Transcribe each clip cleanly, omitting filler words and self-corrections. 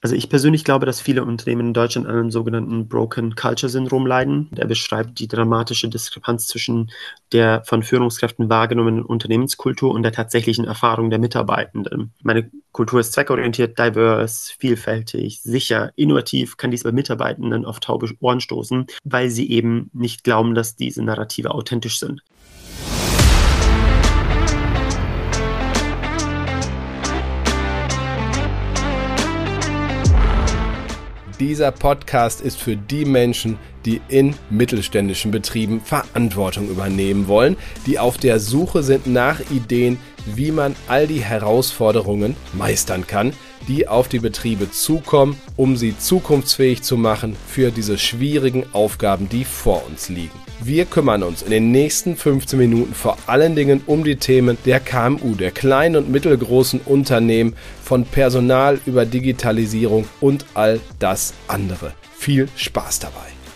Also ich persönlich glaube, dass viele Unternehmen in Deutschland an einem sogenannten Broken Culture Syndrom leiden. Der beschreibt die dramatische Diskrepanz zwischen der von Führungskräften wahrgenommenen Unternehmenskultur und der tatsächlichen Erfahrung der Mitarbeitenden. Meine Kultur ist zweckorientiert, diverse, vielfältig, sicher, innovativ, kann dies bei Mitarbeitenden auf taube Ohren stoßen, weil sie eben nicht glauben, dass diese Narrative authentisch sind. Dieser Podcast ist für die Menschen, die in mittelständischen Betrieben Verantwortung übernehmen wollen, die auf der Suche sind nach Ideen, wie man all die Herausforderungen meistern kann, die auf die Betriebe zukommen, um sie zukunftsfähig zu machen für diese schwierigen Aufgaben, die vor uns liegen. Wir kümmern uns in den nächsten 15 Minuten vor allen Dingen um die Themen der KMU, der kleinen und mittelgroßen Unternehmen, von Personal über Digitalisierung und all das andere. Viel Spaß dabei!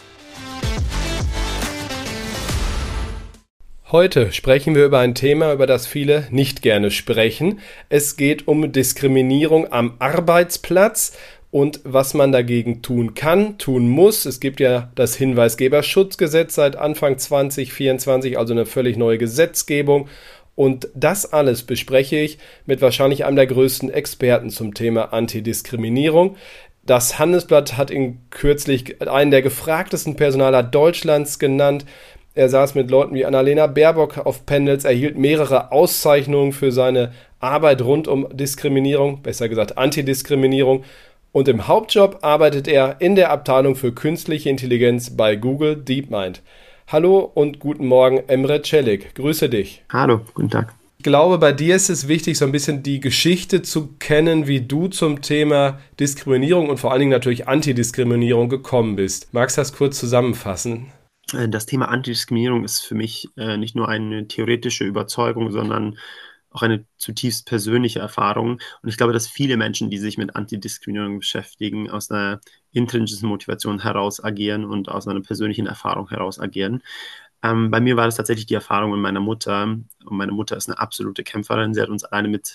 Heute sprechen wir über ein Thema, über das viele nicht gerne sprechen. Es geht um Diskriminierung am Arbeitsplatz und was man dagegen tun kann, tun muss. Es gibt ja das Hinweisgeberschutzgesetz seit Anfang 2024, also eine völlig neue Gesetzgebung. Und das alles bespreche ich mit wahrscheinlich einem der größten Experten zum Thema Antidiskriminierung. Das Handelsblatt hat ihn kürzlich einen der gefragtesten Personaler Deutschlands genannt. Er saß mit Leuten wie Annalena Baerbock auf Panels, erhielt mehrere Auszeichnungen für seine Arbeit rund um Diskriminierung, besser gesagt Antidiskriminierung. Und im Hauptjob arbeitet er in der Abteilung für künstliche Intelligenz bei Google DeepMind. Hallo und guten Morgen, Emre Çelik. Grüße dich. Hallo, guten Tag. Ich glaube, bei dir ist es wichtig, so ein bisschen die Geschichte zu kennen, wie du zum Thema Diskriminierung und vor allen Dingen natürlich Antidiskriminierung gekommen bist. Magst du das kurz zusammenfassen? Das Thema Antidiskriminierung ist für mich nicht nur eine theoretische Überzeugung, sondern auch eine zutiefst persönliche Erfahrung. Und ich glaube, dass viele Menschen, die sich mit Antidiskriminierung beschäftigen, aus einer intrinsischen Motivation heraus agieren und aus einer persönlichen Erfahrung heraus agieren. Bei mir war das tatsächlich die Erfahrung mit meiner Mutter. Und meine Mutter ist eine absolute Kämpferin. Sie hat uns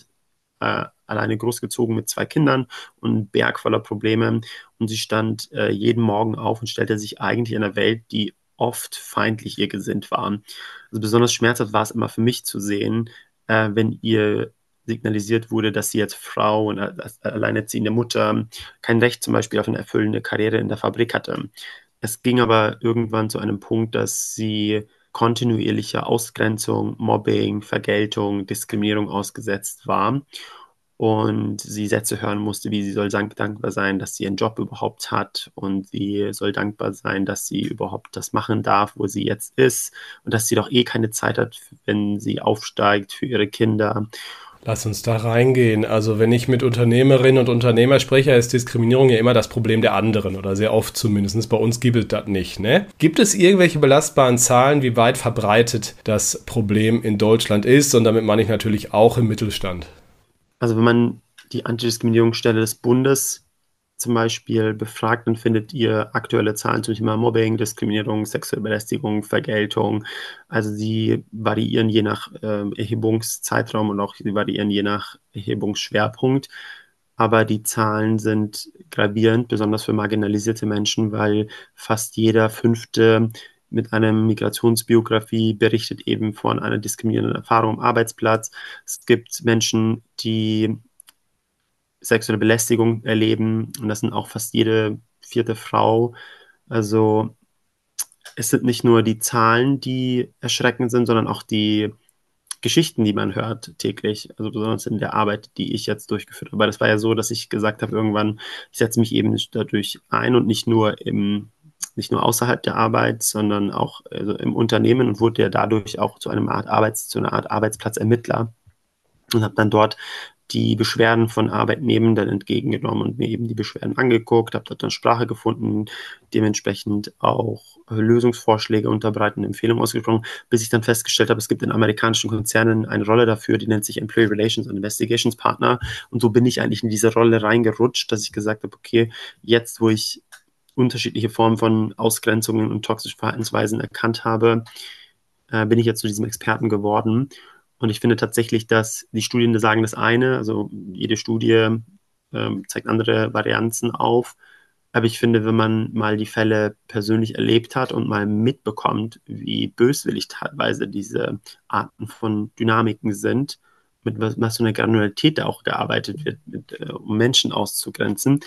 alleine großgezogen mit 2 Kindern und einen Berg voller Probleme. Und sie stand jeden Morgen auf und stellte sich eigentlich in einer Welt, die oft feindlich ihr gesinnt war. Also besonders schmerzhaft war es immer für mich zu sehen, wenn ihr signalisiert wurde, dass sie als Frau und als alleinerziehende Mutter kein Recht zum Beispiel auf eine erfüllende Karriere in der Fabrik hatte. Es ging aber irgendwann zu einem Punkt, dass sie kontinuierlicher Ausgrenzung, Mobbing, Vergeltung, Diskriminierung ausgesetzt war und sie Sätze hören musste, wie sie soll dankbar sein, dass sie einen Job überhaupt hat und sie soll dankbar sein, dass sie überhaupt das machen darf, wo sie jetzt ist und dass sie doch eh keine Zeit hat, wenn sie aufsteigt für ihre Kinder. Lass uns da reingehen. Also wenn ich mit Unternehmerinnen und Unternehmern spreche, ist Diskriminierung ja immer das Problem der anderen oder sehr oft zumindest. Bei uns gibt es das nicht, ne? Gibt es irgendwelche belastbaren Zahlen, wie weit verbreitet das Problem in Deutschland ist? Und damit meine ich natürlich auch im Mittelstand. Also wenn man die Antidiskriminierungsstelle des Bundes zum Beispiel befragt, dann findet ihr aktuelle Zahlen zum Thema Mobbing, Diskriminierung, sexuelle Belästigung, Vergeltung. Also sie variieren je nach Erhebungszeitraum und auch sie variieren je nach Erhebungsschwerpunkt. Aber die Zahlen sind gravierend, besonders für marginalisierte Menschen, weil fast jeder Fünfte mit einer Migrationsbiografie berichtet eben von einer diskriminierenden Erfahrung am Arbeitsplatz. Es gibt Menschen, die sexuelle Belästigung erleben und das sind auch fast jede 4. Frau. Also es sind nicht nur die Zahlen, die erschreckend sind, sondern auch die Geschichten, die man hört täglich, also besonders in der Arbeit, die ich jetzt durchgeführt habe. Aber das war ja so, dass ich gesagt habe, irgendwann, ich setze mich eben dadurch ein und nicht nur außerhalb der Arbeit, sondern auch also im Unternehmen und wurde ja dadurch auch zu einer Art Arbeitsplatzermittler und habe dann dort die Beschwerden von Arbeitnehmenden entgegengenommen und mir eben die Beschwerden angeguckt, habe dort dann Sprache gefunden, dementsprechend auch Lösungsvorschläge unterbreitet und Empfehlungen ausgesprochen, bis ich dann festgestellt habe, es gibt in amerikanischen Konzernen eine Rolle dafür, die nennt sich Employee Relations and Investigations Partner und so bin ich eigentlich in diese Rolle reingerutscht, dass ich gesagt habe, okay, jetzt wo ich unterschiedliche Formen von Ausgrenzungen und toxischen Verhaltensweisen erkannt habe, bin ich jetzt zu diesem Experten geworden. Und ich finde tatsächlich, dass die Studien sagen das eine, also jede Studie zeigt andere Varianzen auf. Aber ich finde, wenn man mal die Fälle persönlich erlebt hat und mal mitbekommt, wie böswillig teilweise diese Arten von Dynamiken sind, mit was für einer Granularität da auch gearbeitet wird, um Menschen auszugrenzen,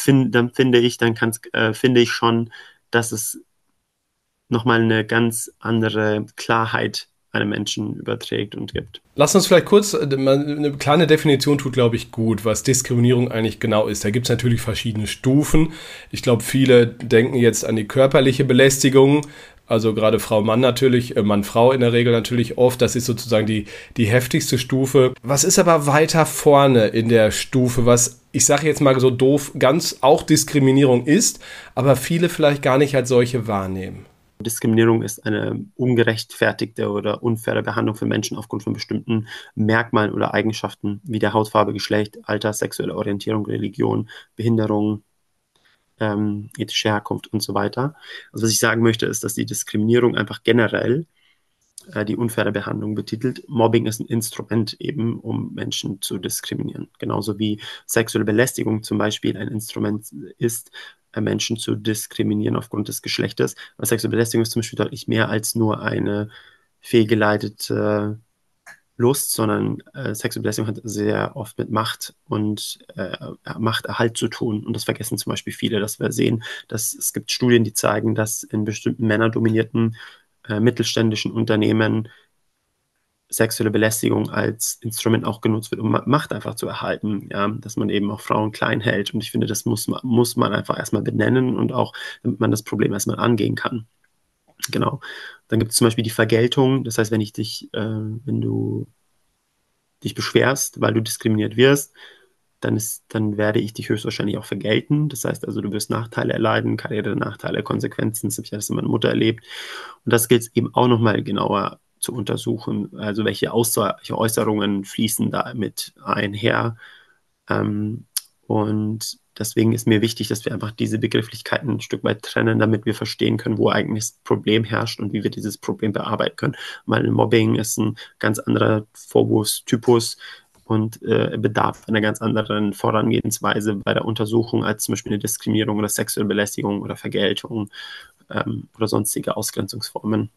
finde ich schon, dass es nochmal eine ganz andere Klarheit einem Menschen überträgt und gibt. Lass uns vielleicht kurz, eine kleine Definition tut, glaube ich, gut, was Diskriminierung eigentlich genau ist. Da gibt es natürlich verschiedene Stufen. Ich glaube, viele denken jetzt an die körperliche Belästigung, also gerade Frau-Mann natürlich, Mann-Frau in der Regel natürlich oft. Das ist sozusagen die heftigste Stufe. Was ist aber weiter vorne in der Stufe, was, ich sage jetzt mal so doof, ganz auch Diskriminierung ist, aber viele vielleicht gar nicht als solche wahrnehmen? Diskriminierung ist eine ungerechtfertigte oder unfaire Behandlung von Menschen aufgrund von bestimmten Merkmalen oder Eigenschaften wie der Hautfarbe, Geschlecht, Alter, sexuelle Orientierung, Religion, Behinderung, ethische Herkunft und so weiter. Also was ich sagen möchte, ist, dass die Diskriminierung einfach generell die unfaire Behandlung betitelt. Mobbing ist ein Instrument eben, um Menschen zu diskriminieren. Genauso wie sexuelle Belästigung zum Beispiel ein Instrument ist, Menschen zu diskriminieren aufgrund des Geschlechtes. Aber sexuelle Belästigung ist zum Beispiel deutlich mehr als nur eine fehlgeleitete Lust, sondern sexuelle Belästigung hat sehr oft mit Macht und Machterhalt zu tun. Und das vergessen zum Beispiel viele, dass wir sehen, dass es gibt Studien, die zeigen, dass in bestimmten männerdominierten mittelständischen Unternehmen sexuelle Belästigung als Instrument auch genutzt wird, um Macht einfach zu erhalten, ja, dass man eben auch Frauen klein hält. Und ich finde, das muss man einfach erstmal benennen und auch, damit man das Problem erstmal angehen kann. Genau. Dann gibt es zum Beispiel die Vergeltung. Das heißt, wenn du dich beschwerst, weil du diskriminiert wirst, dann werde ich dich höchstwahrscheinlich auch vergelten. Das heißt also, du wirst Nachteile erleiden, Karriere-Nachteile, Konsequenzen. Das habe ich alles in meiner Mutter erlebt. Und das gilt es eben auch nochmal genauer zu untersuchen. Also welche Äußerungen fließen da mit einher. Und deswegen ist mir wichtig, dass wir einfach diese Begrifflichkeiten ein Stück weit trennen, damit wir verstehen können, wo eigentlich das Problem herrscht und wie wir dieses Problem bearbeiten können. Weil Mobbing ist ein ganz anderer Vorwurfstypus und bedarf einer ganz anderen Vorangehensweise bei der Untersuchung als zum Beispiel eine Diskriminierung oder sexuelle Belästigung oder Vergeltung oder sonstige Ausgrenzungsformen.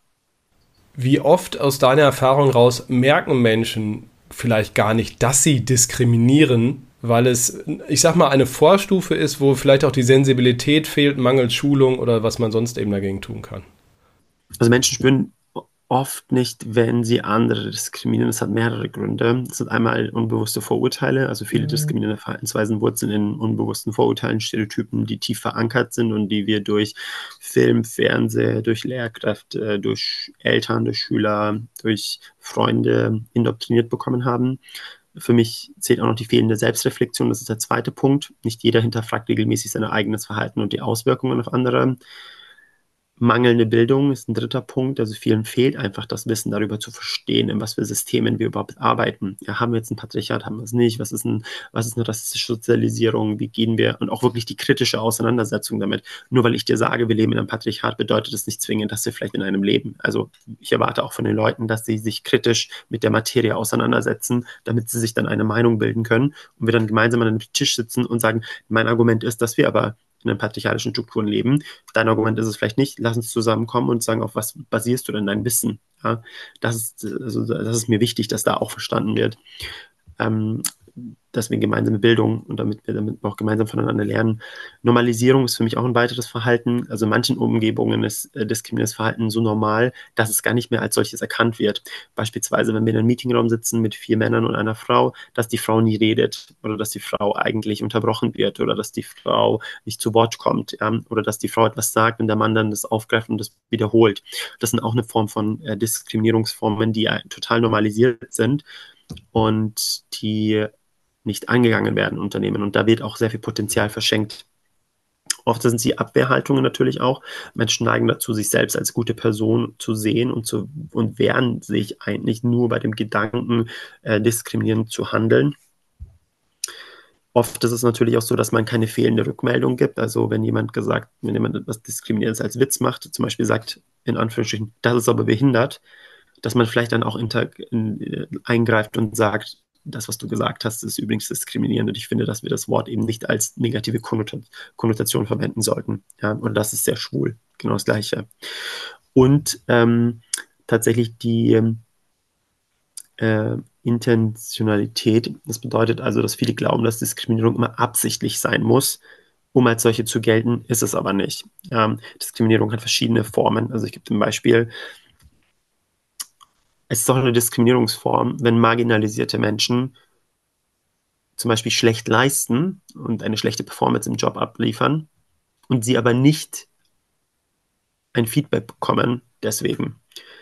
Wie oft aus deiner Erfahrung raus merken Menschen vielleicht gar nicht, dass sie diskriminieren, weil es, ich sag mal, eine Vorstufe ist, wo vielleicht auch die Sensibilität fehlt, mangels Schulung oder was man sonst eben dagegen tun kann? Also Menschen spüren oft nicht, wenn sie andere diskriminieren. Das hat mehrere Gründe. Das sind einmal unbewusste Vorurteile. Also viele diskriminierende Verhaltensweisen wurzeln in unbewussten Vorurteilen, Stereotypen, die tief verankert sind und die wir durch Film, Fernsehen, durch Lehrkräfte, durch Eltern, durch Schüler, durch Freunde indoktriniert bekommen haben. Für mich zählt auch noch die fehlende Selbstreflexion. Das ist der zweite Punkt. Nicht jeder hinterfragt regelmäßig sein eigenes Verhalten und die Auswirkungen auf andere. Mangelnde Bildung ist ein dritter Punkt. Also vielen fehlt einfach das Wissen darüber zu verstehen, in was für Systemen wir überhaupt arbeiten. Ja, haben wir jetzt ein Patriarchat, haben wir es nicht? Was ist eine rassistische Sozialisierung? Wie gehen wir? Und auch wirklich die kritische Auseinandersetzung damit. Nur weil ich dir sage, wir leben in einem Patriarchat, bedeutet es nicht zwingend, dass wir vielleicht in einem leben. Also ich erwarte auch von den Leuten, dass sie sich kritisch mit der Materie auseinandersetzen, damit sie sich dann eine Meinung bilden können und wir dann gemeinsam an einem Tisch sitzen und sagen, mein Argument ist, dass wir aber in den patriarchalischen Strukturen leben. Dein Argument ist es vielleicht nicht. Lass uns zusammenkommen und sagen, auf was basierst du denn dein Wissen? Ja, das ist mir wichtig, dass da auch verstanden wird. Dass wir gemeinsame Bildung und damit wir auch gemeinsam voneinander lernen. Normalisierung ist für mich auch ein weiteres Verhalten. Also in manchen Umgebungen ist diskriminiertes Verhalten so normal, dass es gar nicht mehr als solches erkannt wird. Beispielsweise, wenn wir in einem Meetingraum sitzen mit 4 Männern und einer Frau, dass die Frau nie redet oder dass die Frau eigentlich unterbrochen wird oder dass die Frau nicht zu Wort kommt, ja? Oder dass die Frau etwas sagt und der Mann dann das aufgreift und das wiederholt. Das sind auch eine Form von Diskriminierungsformen, die total normalisiert sind und die nicht angegangen werden in Unternehmen. Und da wird auch sehr viel Potenzial verschenkt. Oft sind sie Abwehrhaltungen natürlich auch. Menschen neigen dazu, sich selbst als gute Person zu sehen und wehren sich eigentlich nur bei dem Gedanken, diskriminierend zu handeln. Oft ist es natürlich auch so, dass man keine fehlende Rückmeldung gibt. Also wenn jemand etwas Diskriminierendes als Witz macht, zum Beispiel sagt, in Anführungsstrichen, das ist aber behindert, dass man vielleicht dann auch eingreift und sagt, das, was du gesagt hast, ist übrigens diskriminierend. Und ich finde, dass wir das Wort eben nicht als negative Konnotation verwenden sollten. Ja? Und das ist sehr schwul. Genau das Gleiche. Und tatsächlich die Intentionalität. Das bedeutet also, dass viele glauben, dass Diskriminierung immer absichtlich sein muss, um als solche zu gelten, ist es aber nicht. Diskriminierung hat verschiedene Formen. Also ich gebe ein Beispiel. Es ist auch eine Diskriminierungsform, wenn marginalisierte Menschen zum Beispiel schlecht leisten und eine schlechte Performance im Job abliefern und sie aber nicht ein Feedback bekommen deswegen,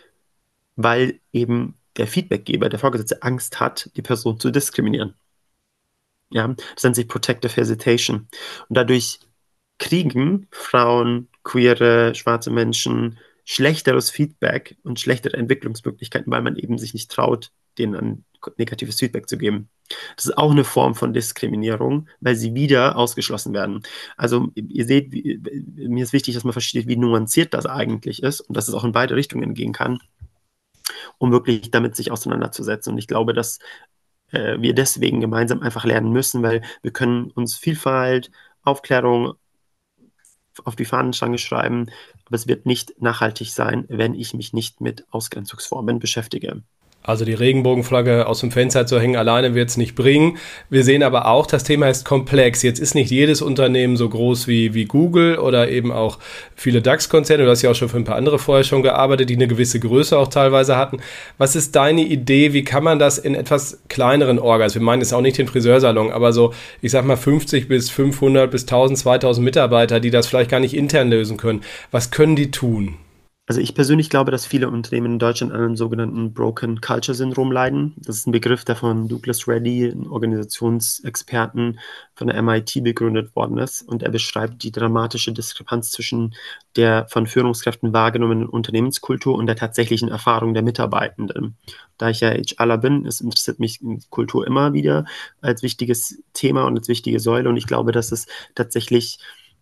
weil eben der Feedbackgeber, der Vorgesetzte, Angst hat, die Person zu diskriminieren. Ja, das nennt sich Protective Hesitation. Und dadurch kriegen Frauen, queere, schwarze Menschen schlechteres Feedback und schlechtere Entwicklungsmöglichkeiten, weil man eben sich nicht traut, denen ein negatives Feedback zu geben. Das ist auch eine Form von Diskriminierung, weil sie wieder ausgeschlossen werden. Also ihr seht, mir ist wichtig, dass man versteht, wie nuanciert das eigentlich ist und dass es auch in beide Richtungen gehen kann, um wirklich damit sich auseinanderzusetzen. Und ich glaube, dass wir deswegen gemeinsam einfach lernen müssen, weil wir können uns Vielfalt, Aufklärung auf die Fahnenstange schreiben, aber es wird nicht nachhaltig sein, wenn ich mich nicht mit Ausgrenzungsformen beschäftige. Also die Regenbogenflagge aus dem Fenster zu hängen alleine wird es nicht bringen. Wir sehen aber auch, das Thema ist komplex. Jetzt ist nicht jedes Unternehmen so groß wie Google oder eben auch viele DAX-Konzerne. Du hast ja auch schon für ein paar andere vorher schon gearbeitet, die eine gewisse Größe auch teilweise hatten. Was ist deine Idee? Wie kann man das in etwas kleineren Orgas, wir meinen jetzt auch nicht den Friseursalon, aber so, ich sag mal 50 bis 500 bis 1000, 2000 Mitarbeiter, die das vielleicht gar nicht intern lösen können. Was können die tun? Also ich persönlich glaube, dass viele Unternehmen in Deutschland an einem sogenannten Broken Culture Syndrom leiden. Das ist ein Begriff, der von Douglas Reddy, einem Organisationsexperten von der MIT, begründet worden ist. Und er beschreibt die dramatische Diskrepanz zwischen der von Führungskräften wahrgenommenen Unternehmenskultur und der tatsächlichen Erfahrung der Mitarbeitenden. Da ich ja HRler bin, es interessiert mich Kultur immer wieder als wichtiges Thema und als wichtige Säule. Und ich glaube, dass es tatsächlich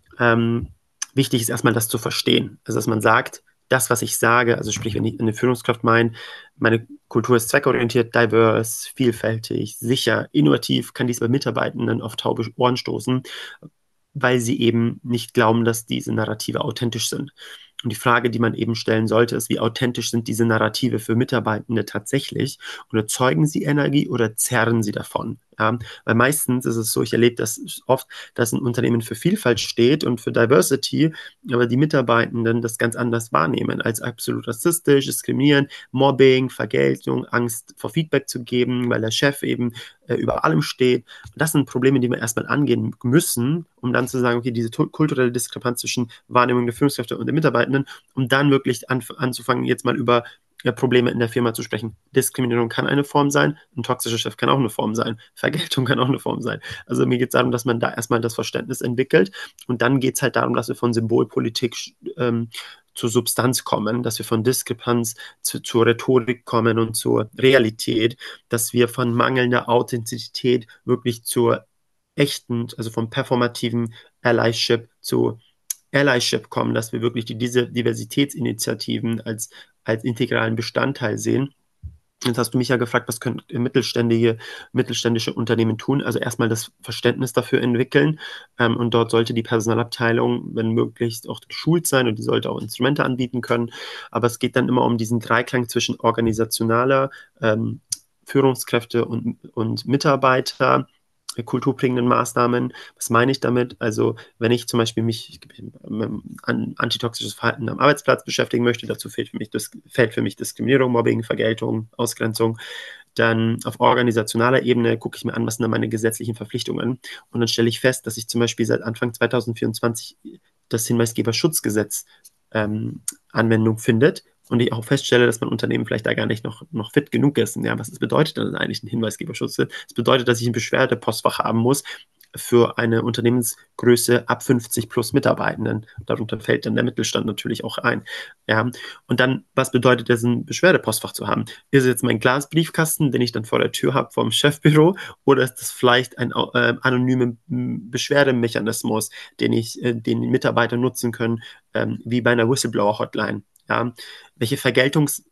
wichtig ist, erstmal das zu verstehen. Also dass man sagt, das, was ich sage, also sprich, wenn ich eine Führungskraft meine Kultur ist zweckorientiert, diverse, vielfältig, sicher, innovativ, kann dies bei Mitarbeitenden auf taube Ohren stoßen, weil sie eben nicht glauben, dass diese Narrative authentisch sind. Und die Frage, die man eben stellen sollte, ist, wie authentisch sind diese Narrative für Mitarbeitende tatsächlich? Und erzeugen sie Energie oder zerren sie davon? Ja, weil meistens ist es so, ich erlebe das oft, dass ein Unternehmen für Vielfalt steht und für Diversity, aber die Mitarbeitenden das ganz anders wahrnehmen, als absolut rassistisch, diskriminierend, Mobbing, Vergeltung, Angst vor Feedback zu geben, weil der Chef eben über allem steht. Und das sind Probleme, die wir erstmal angehen müssen, um dann zu sagen, okay, diese kulturelle Diskrepanz zwischen Wahrnehmung der Führungskräfte und der Mitarbeitenden, um dann wirklich anzufangen, jetzt mal über Probleme in der Firma zu sprechen. Diskriminierung kann eine Form sein, ein toxischer Chef kann auch eine Form sein, Vergeltung kann auch eine Form sein. Also mir geht es darum, dass man da erstmal das Verständnis entwickelt und dann geht es halt darum, dass wir von Symbolpolitik zur Substanz kommen, dass wir von Diskrepanz zur Rhetorik kommen und zur Realität, dass wir von mangelnder Authentizität wirklich zur echten, also vom performativen Allyship zu Allyship kommen, dass wir wirklich diese Diversitätsinitiativen als integralen Bestandteil sehen. Jetzt hast du mich ja gefragt, was können mittelständische Unternehmen tun? Also erstmal das Verständnis dafür entwickeln und dort sollte die Personalabteilung, wenn möglich, auch geschult sein und die sollte auch Instrumente anbieten können. Aber es geht dann immer um diesen Dreiklang zwischen organisationaler Führungskräfte und Mitarbeiter, kulturbringenden Maßnahmen. Was meine ich damit? Also wenn ich zum Beispiel mich an antitoxisches Verhalten am Arbeitsplatz beschäftigen möchte, dazu fällt für mich Diskriminierung, Mobbing, Vergeltung, Ausgrenzung. Dann auf organisationaler Ebene gucke ich mir an, was sind da meine gesetzlichen Verpflichtungen. Und dann stelle ich fest, dass ich zum Beispiel seit Anfang 2024 das Hinweisgeberschutzgesetz Anwendung findet und ich auch feststelle, dass mein Unternehmen vielleicht da gar nicht noch fit genug ist. Ja, was bedeutet dann eigentlich ein Hinweisgeberschutz? Das bedeutet, dass ich ein Beschwerdepostfach haben muss für eine Unternehmensgröße ab 50 plus Mitarbeitenden. Darunter fällt dann der Mittelstand natürlich auch ein. Ja. Und dann, was bedeutet es, ein Beschwerdepostfach zu haben? Ist es jetzt mein Glasbriefkasten, den ich dann vor der Tür habe vom Chefbüro, oder ist das vielleicht ein anonymer Beschwerdemechanismus, den die Mitarbeiter nutzen können, wie bei einer Whistleblower-Hotline? Ja, welche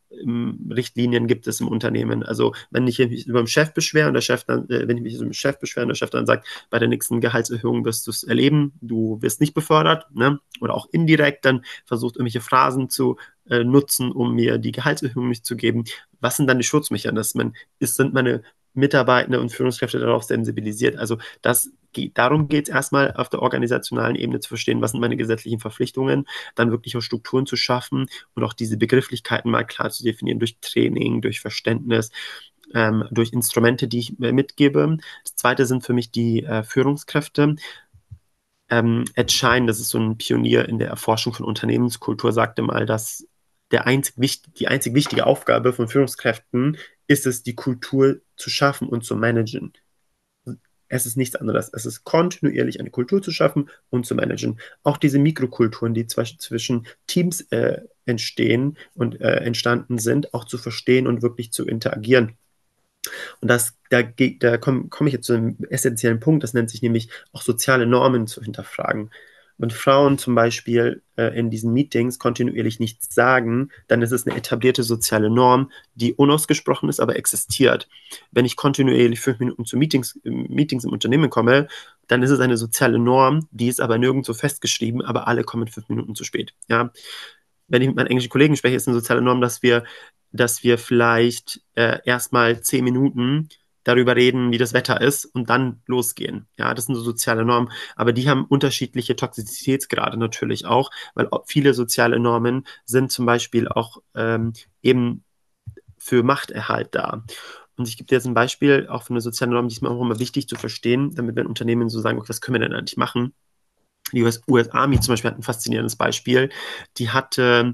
Richtlinien gibt es im Unternehmen. Also wenn ich mich über den Chef beschwere und der Chef dann, wenn ich mich über den Chef beschwere und der Chef dann sagt, bei der nächsten Gehaltserhöhung wirst du es erleben, du wirst nicht befördert, ne? Oder auch indirekt dann versucht, irgendwelche Phrasen zu nutzen, um mir die Gehaltserhöhung nicht zu geben. Was sind dann die Schutzmechanismen? Sind meine Mitarbeitende und Führungskräfte darauf sensibilisiert? Also darum geht es erstmal auf der organisationalen Ebene zu verstehen, was sind meine gesetzlichen Verpflichtungen, dann wirklich auch Strukturen zu schaffen und auch diese Begrifflichkeiten mal klar zu definieren durch Training, durch Verständnis, durch Instrumente, die ich mitgebe. Das zweite sind für mich die Führungskräfte. Ed Schein, das ist so ein Pionier in der Erforschung von Unternehmenskultur, sagte mal, dass die einzig wichtige Aufgabe von Führungskräften ist es, die Kultur zu schaffen und zu managen. Es ist nichts anderes. Es ist kontinuierlich eine Kultur zu schaffen und zu managen. Auch diese Mikrokulturen, die zwischen Teams entstehen und entstanden sind, auch zu verstehen und wirklich zu interagieren. Und da komme ich jetzt zu einem essentiellen Punkt, das nennt sich nämlich auch soziale Normen zu hinterfragen. Wenn Frauen zum Beispiel in diesen Meetings kontinuierlich nichts sagen, dann ist es eine etablierte soziale Norm, die unausgesprochen ist, aber existiert. Wenn ich kontinuierlich 5 Minuten zu Meetings im Unternehmen komme, dann ist es eine soziale Norm, die ist aber nirgendwo festgeschrieben, aber alle kommen 5 Minuten zu spät. Ja? Wenn ich mit meinen englischen Kollegen spreche, ist eine soziale Norm, dass wir vielleicht erstmal 10 Minuten darüber reden, wie das Wetter ist und dann losgehen. Ja, das sind so soziale Normen, aber die haben unterschiedliche Toxizitätsgrade natürlich auch, weil viele soziale Normen sind zum Beispiel auch eben für Machterhalt da. Und ich gebe dir jetzt ein Beispiel auch für eine soziale Norm, die ist mir auch immer wichtig zu verstehen, damit wenn Unternehmen so sagen, okay, was können wir denn eigentlich machen? Die US Army zum Beispiel hat ein faszinierendes Beispiel. Die hatte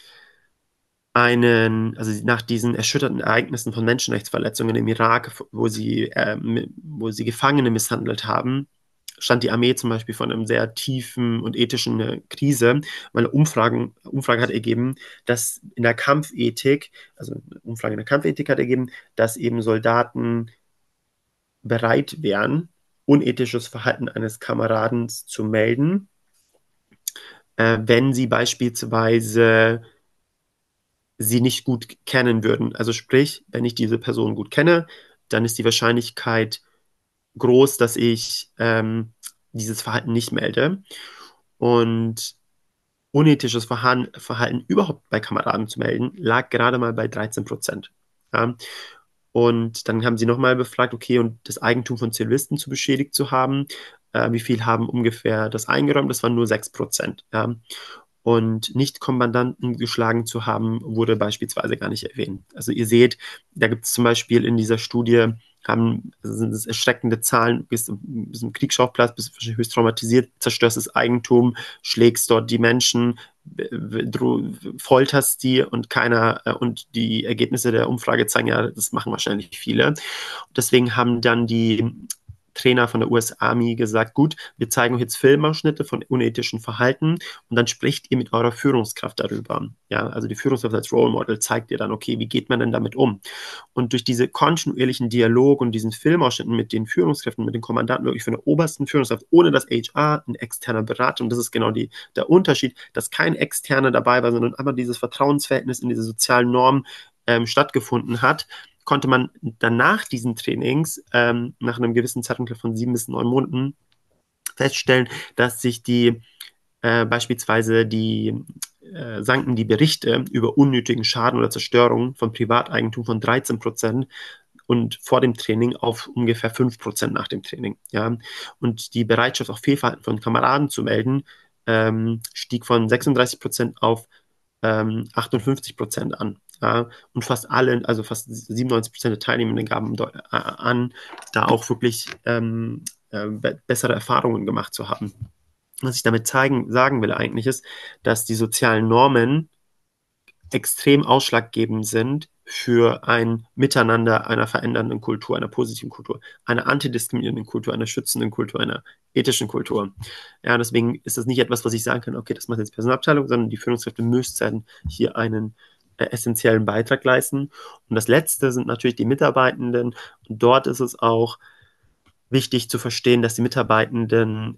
also nach diesen erschütternden Ereignissen von Menschenrechtsverletzungen im Irak, wo sie Gefangene misshandelt haben, stand die Armee zum Beispiel vor einem sehr tiefen und ethischen Krise, weil eine Umfrage hat ergeben, dass in der Kampfethik, also eine Umfrage in der Kampfethik hat ergeben, dass eben Soldaten bereit wären, unethisches Verhalten eines Kameraden zu melden, wenn sie beispielsweise sie nicht gut kennen würden. Also sprich, wenn ich diese Person gut kenne, dann ist die Wahrscheinlichkeit groß, dass ich dieses Verhalten nicht melde. Und unethisches Verhalten überhaupt bei Kameraden zu melden, lag gerade mal bei 13%. Ja? Und dann haben sie nochmal befragt, okay, und das Eigentum von Zivilisten zu beschädigt zu haben, wie viel haben ungefähr das eingeräumt? Das waren nur 6%. Ja? Und Nicht-Kommandanten geschlagen zu haben, wurde beispielsweise gar nicht erwähnt. Also ihr seht, da gibt es zum Beispiel in dieser Studie, sind es erschreckende Zahlen, bist im Kriegsschauplatz, bist höchst traumatisiert, zerstörst das Eigentum, schlägst dort die Menschen, folterst die und die Ergebnisse der Umfrage zeigen ja, das machen wahrscheinlich viele. Und deswegen haben dann die Trainer von der US Army gesagt, gut, wir zeigen euch jetzt Filmausschnitte von unethischen Verhalten und dann sprecht ihr mit eurer Führungskraft darüber. Ja, also die Führungskraft als Role Model zeigt ihr dann, okay, wie geht man denn damit um? Und durch diese kontinuierlichen Dialog und diesen Filmausschnitten mit den Führungskräften, mit den Kommandanten, wirklich von der obersten Führungskraft, ohne dass HR ein externer Berater, und das ist genau der Unterschied, dass kein externer dabei war, sondern einfach dieses Vertrauensverhältnis in diese sozialen Normen stattgefunden hat, konnte man dann nach diesen Trainings, nach einem gewissen Zeitraum von 7 bis 9 Monaten, feststellen, dass sich beispielsweise sanken die Berichte über unnötigen Schaden oder Zerstörung von Privateigentum von 13% und vor dem Training auf ungefähr 5% nach dem Training. Ja? Und die Bereitschaft, auch Fehlverhalten von Kameraden zu melden, stieg von 36% auf 58% an. Ja? Und fast 97% der Teilnehmenden gaben an, da auch wirklich bessere Erfahrungen gemacht zu haben. Was ich damit sagen will eigentlich ist, dass die sozialen Normen extrem ausschlaggebend sind für ein Miteinander einer verändernden Kultur, einer positiven Kultur, einer antidiskriminierenden Kultur, einer schützenden Kultur, einer ethischen Kultur. Ja, deswegen ist das nicht etwas, was ich sagen kann, okay, das macht jetzt die Personalabteilung, sondern die Führungskräfte müssten hier einen essentiellen Beitrag leisten. Und das Letzte sind natürlich die Mitarbeitenden. Und dort ist es auch wichtig zu verstehen, dass die Mitarbeitenden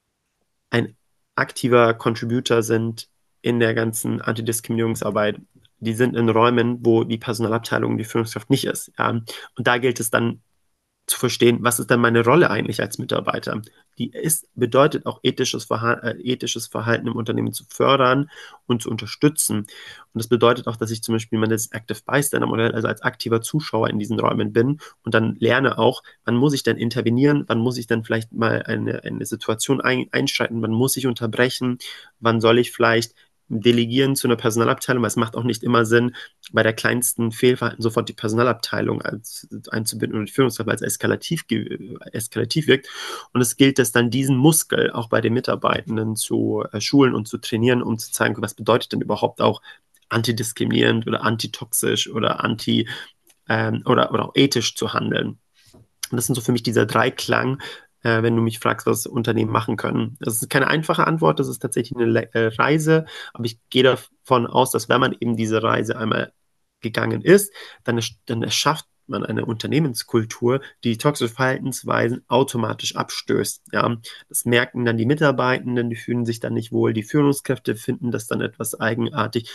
ein aktiver Contributor sind in der ganzen Antidiskriminierungsarbeit. die sind in Räumen, wo die Personalabteilung, die Führungskraft nicht ist. Ja. Und da gilt es dann zu verstehen, was ist denn meine Rolle eigentlich als Mitarbeiter? Bedeutet auch ethisches Verhalten im Unternehmen zu fördern und zu unterstützen. Und das bedeutet auch, dass ich zum Beispiel das Active Bystander Modell, also als aktiver Zuschauer in diesen Räumen bin und dann lerne auch, wann muss ich denn intervenieren, wann muss ich dann vielleicht mal eine Situation einschreiten, wann muss ich unterbrechen, wann soll ich vielleicht delegieren zu einer Personalabteilung, weil es macht auch nicht immer Sinn, bei der kleinsten Fehlverhalten sofort die Personalabteilung einzubinden und die Führungskraft als eskalativ wirkt. Und es gilt es dann, diesen Muskel auch bei den Mitarbeitenden zu schulen und zu trainieren, um zu zeigen, was bedeutet denn überhaupt auch antidiskriminierend oder antitoxisch oder oder auch ethisch zu handeln. Und das sind so für mich dieser Dreiklang, wenn du mich fragst, was Unternehmen machen können. Das ist keine einfache Antwort, das ist tatsächlich eine Reise, aber ich gehe davon aus, dass wenn man eben diese Reise einmal gegangen ist, dann erschafft man eine Unternehmenskultur, die toxische Verhaltensweisen automatisch abstößt. Ja. Das merken dann die Mitarbeitenden, die fühlen sich dann nicht wohl, die Führungskräfte finden das dann etwas eigenartig,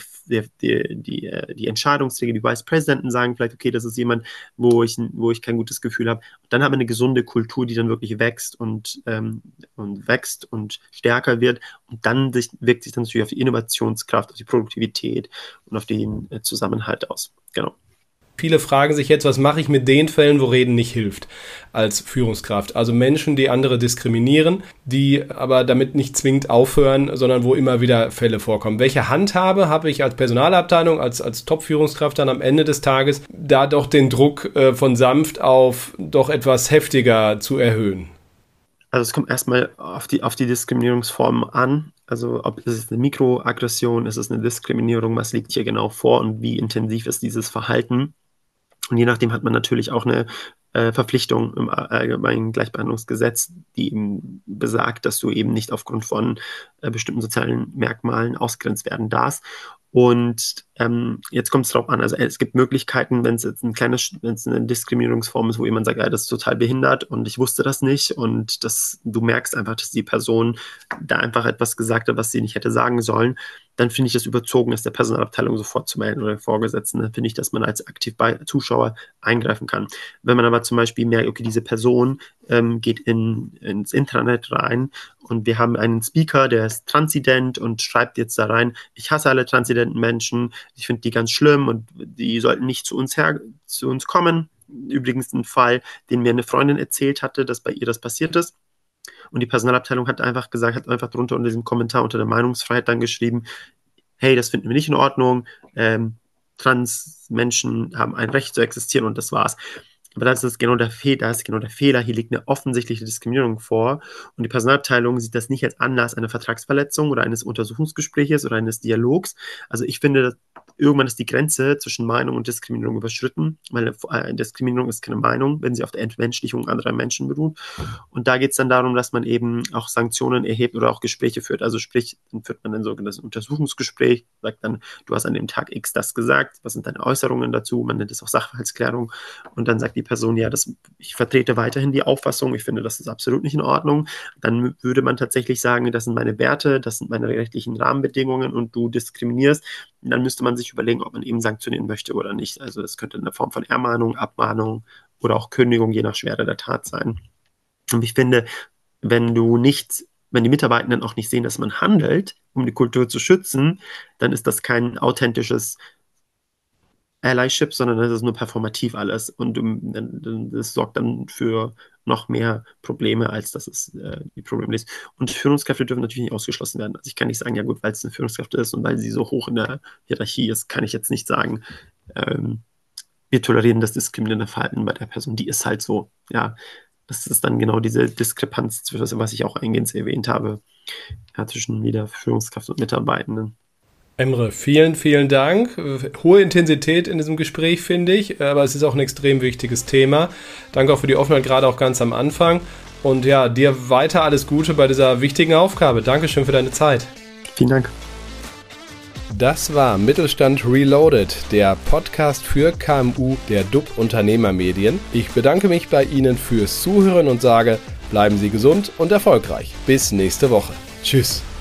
die Entscheidungsträger, die Vice Presidenten sagen vielleicht, okay, das ist jemand, wo ich kein gutes Gefühl habe. Und dann haben wir eine gesunde Kultur, die dann wirklich wächst und wächst und stärker wird. Und dann wirkt sich dann natürlich auf die Innovationskraft, auf die Produktivität und auf den Zusammenhalt aus. Genau. Viele fragen sich jetzt, was mache ich mit den Fällen, wo Reden nicht hilft als Führungskraft? Also Menschen, die andere diskriminieren, die aber damit nicht zwingend aufhören, sondern wo immer wieder Fälle vorkommen. Welche Handhabe habe ich als Personalabteilung, als Top-Führungskraft dann am Ende des Tages, da doch den Druck von sanft auf doch etwas heftiger zu erhöhen? Also es kommt erstmal auf die Diskriminierungsformen an. Also ist es eine Mikroaggression, ist es eine Diskriminierung, was liegt hier genau vor und wie intensiv ist dieses Verhalten? Und je nachdem hat man natürlich auch eine Verpflichtung im allgemeinen Gleichbehandlungsgesetz, die eben besagt, dass du eben nicht aufgrund von bestimmten sozialen Merkmalen ausgegrenzt werden darfst. Und jetzt kommt es darauf an, also es gibt Möglichkeiten, wenn es jetzt wenn es eine Diskriminierungsform ist, wo jemand sagt, ja, das ist total behindert und ich wusste das nicht und du merkst einfach, dass die Person da einfach etwas gesagt hat, was sie nicht hätte sagen sollen, dann finde ich das überzogen, es der Personalabteilung sofort zu melden oder den Vorgesetzten. Dann finde ich, dass man als Zuschauer eingreifen kann. Wenn man aber zum Beispiel merkt, okay, diese Person geht ins Intranet rein und wir haben einen Speaker, der ist transident und schreibt jetzt da rein, ich hasse alle transidenten Menschen, ich finde die ganz schlimm und die sollten nicht zu uns kommen. Übrigens ein Fall, den mir eine Freundin erzählt hatte, dass bei ihr das passiert ist. Und die Personalabteilung hat einfach drunter unter diesem Kommentar unter der Meinungsfreiheit dann geschrieben, hey, das finden wir nicht in Ordnung, Trans-Menschen haben ein Recht zu existieren und das war's. Aber da ist genau der Fehler. Hier liegt eine offensichtliche Diskriminierung vor. Und die Personalabteilung sieht das nicht als Anlass einer Vertragsverletzung oder eines Untersuchungsgespräches oder eines Dialogs. Also ich finde, irgendwann ist die Grenze zwischen Meinung und Diskriminierung überschritten, weil Diskriminierung ist keine Meinung, wenn sie auf der Entmenschlichung anderer Menschen beruht. Und da geht es dann darum, dass man eben auch Sanktionen erhebt oder auch Gespräche führt. Also sprich, dann führt man ein sogenanntes Untersuchungsgespräch, sagt dann, du hast an dem Tag X das gesagt, was sind deine Äußerungen dazu? Man nennt es auch Sachverhaltsklärung. Und dann sagt die Person, ja, ich vertrete weiterhin die Auffassung, ich finde, das ist absolut nicht in Ordnung. Dann würde man tatsächlich sagen, das sind meine Werte, das sind meine rechtlichen Rahmenbedingungen und du diskriminierst. Und dann müsste man sich überlegen, ob man eben sanktionieren möchte oder nicht. Also das könnte in der Form von Ermahnung, Abmahnung oder auch Kündigung, je nach Schwere der Tat sein. Und ich finde, wenn die Mitarbeitenden auch nicht sehen, dass man handelt, um die Kultur zu schützen, dann ist das kein authentisches Allyship, sondern das ist nur performativ alles und das sorgt dann für noch mehr Probleme, als dass es die Probleme ist. Und Führungskräfte dürfen natürlich nicht ausgeschlossen werden. Also ich kann nicht sagen, ja gut, weil es eine Führungskraft ist und weil sie so hoch in der Hierarchie ist, kann ich jetzt nicht sagen, wir tolerieren das diskriminierende Verhalten bei der Person, die ist halt so. Ja, das ist dann genau diese Diskrepanz, was ich auch eingehend erwähnt habe, ja, zwischen wieder Führungskraft und Mitarbeitenden. Emre, vielen, vielen Dank. Hohe Intensität in diesem Gespräch, finde ich, aber es ist auch ein extrem wichtiges Thema. Danke auch für die Offenheit, gerade auch ganz am Anfang. Und ja, dir weiter alles Gute bei dieser wichtigen Aufgabe. Dankeschön für deine Zeit. Vielen Dank. Das war Mittelstand Reloaded, der Podcast für KMU der DUB Unternehmermedien. Ich bedanke mich bei Ihnen fürs Zuhören und sage, bleiben Sie gesund und erfolgreich. Bis nächste Woche. Tschüss.